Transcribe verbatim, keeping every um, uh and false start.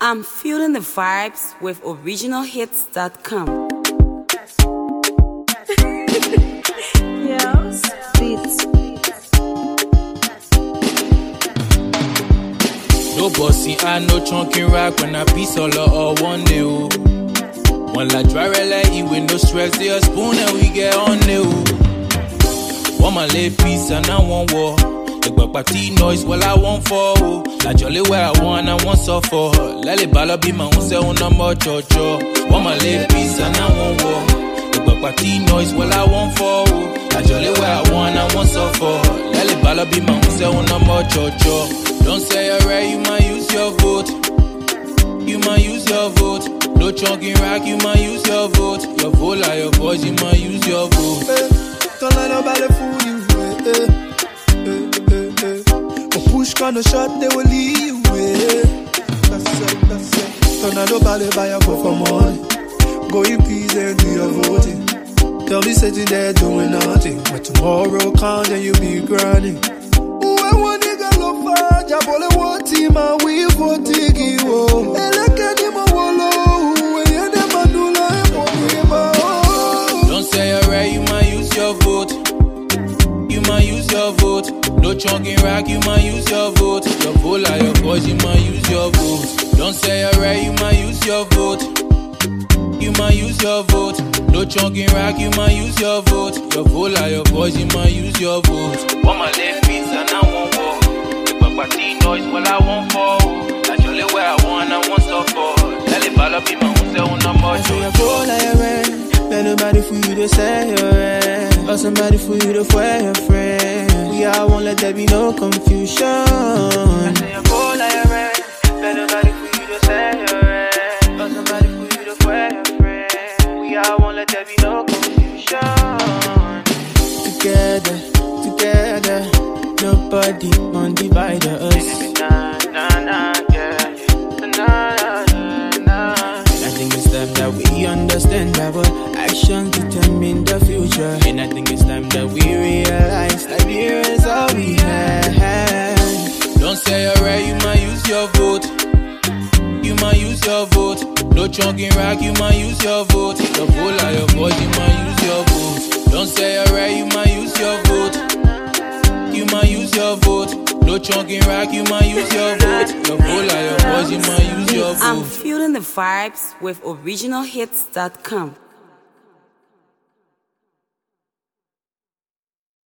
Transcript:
I'm feeling the vibes with original hits dot com. Yes, beats. No bossy, I no chunky rock when I be solo or one day. Oh. One la dry like you with no stress, they a spoon and we get on the one my lay piece and I want war. The party noise, well I want for. Oh. La jolly where I want, I want so for. Let it ball be my own say on number cho-cho. One my lay piece and I want war. The party noise, well I want for. Oh. La jolly where I want, I want so for. Let it ball be my own say on number cho-cho. Don't say you're right, you might use your vote. You might use your vote. No chunky rock, you might use your vote. Your vote like your voice, you might use your vote. Hey, don't let nobody fool you. Hey, hey, hey, hey. But push kind of shot, they will leave you. Hey. That's it, that's it. Don't let nobody buy your vote for money. Go in peace and do your voting. Don't be sitting there doing nothing. But tomorrow comes and you be grinding. When one nigga love for Jabole, one team and we for Tiki. Don't say you're right, you might use your vote. You might use your vote. No chunky rock, you might use your vote. Your vote like your voice, you might use your vote. Don't say you're right, you might use your vote. You might use your vote. No chunky rock, you might use your vote. Your vote like your voice, you might use your vote. Want my left piece and I want war. The party noise, well I want for. I jolly where I want, I want so for. Let it ball up in my own say on number I say I go like a man. Let nobody for you to say you're right. Or somebody for you to fire your friend. We all won't let there be no confusion. I say I go like a man. Let nobody for you to say you're right. Or somebody for you to fire your friend. We all won't let there be no confusion. Together, together, nobody won't divide us. Nah, nah, nah, yeah. Nah, nah, nah. I think it's time that we understand that our actions determine the future. And I think it's time that we realize that here is all we have. Don't say you're right, you might use your vote. You might use your vote. No chunky rock, you might use your vote. Your vote like your voice, you might use your vote. Don't say you're right, you might use your vote. You might use your vote. No chunky rock, you might use your vote. Your vote like your voice, you might use your vote. I'm feeling the vibes with original hits dot com.